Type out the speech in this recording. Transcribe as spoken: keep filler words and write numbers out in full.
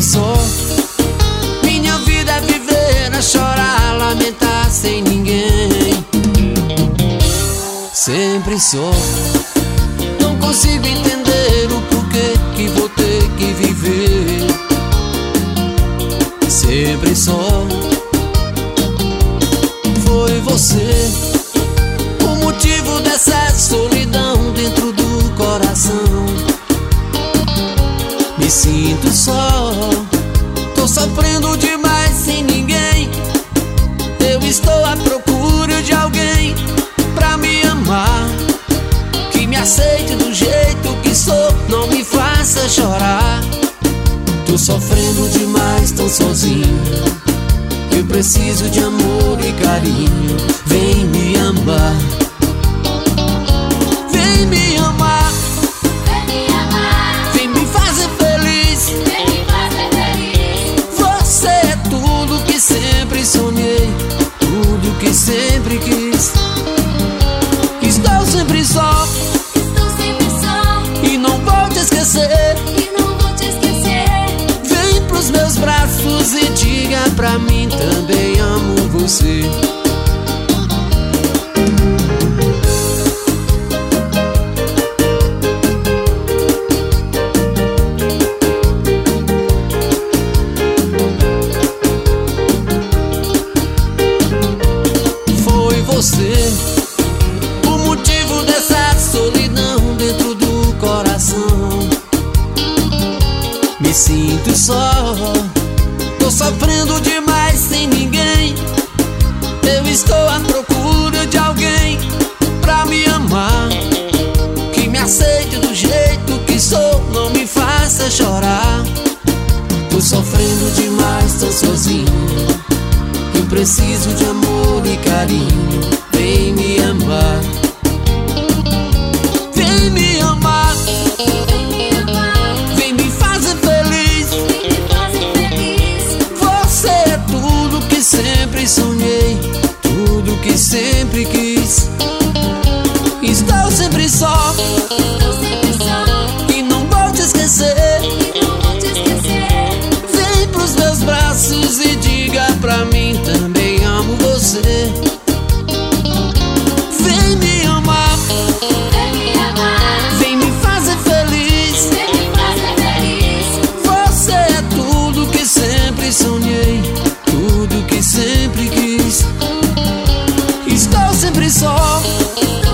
só. Minha vida é viver, a chorar, lamentar sem ninguém. Sempre só. Não consigo entender o porquê que vou ter que viver sempre só. Foi você o motivo dessa solidão dentro do coração. Me sinto só, tô sofrendo demais sem ninguém. Eu estou à procura de alguém pra me amar, que me aceite do jeito que sou, não me faça chorar. Tô sofrendo demais, tão sozinho. Eu preciso de amor e carinho. Vem me amar, vem me amar, Vem me amar, vem me fazer feliz. vem me fazer feliz. Você é tudo que sempre sonhei, tudo que sempre quis. Estou sempre só Estou sempre só e não vou te esquecer. e não vou te esquecer. Vem pros meus braços e diga pra mim, também amo você. Foi você o motivo dessa solidão dentro do coração. Me sinto só, tô sofrendo demais sem ninguém. Eu estou à procura de alguém pra me amar, que me aceite do jeito que sou, não me faça chorar. Tô sofrendo demais, tô sozinho. Eu preciso de amor e carinho. Vem me amar, vem me amar, Vem me amar, vem me fazer feliz. vem me fazer feliz. Você é tudo que sempre sonhei, tudo que sempre quis. Estou sempre só Estou sempre só e não vou te esquecer. e não vou te esquecer. Vem pros meus braços e diga pra mim, também amo você. Vem me amar, Vem me amar, vem me fazer feliz. vem me fazer feliz. Você é tudo que sempre sonhei, tudo que sempre quis. Estou sempre só Estou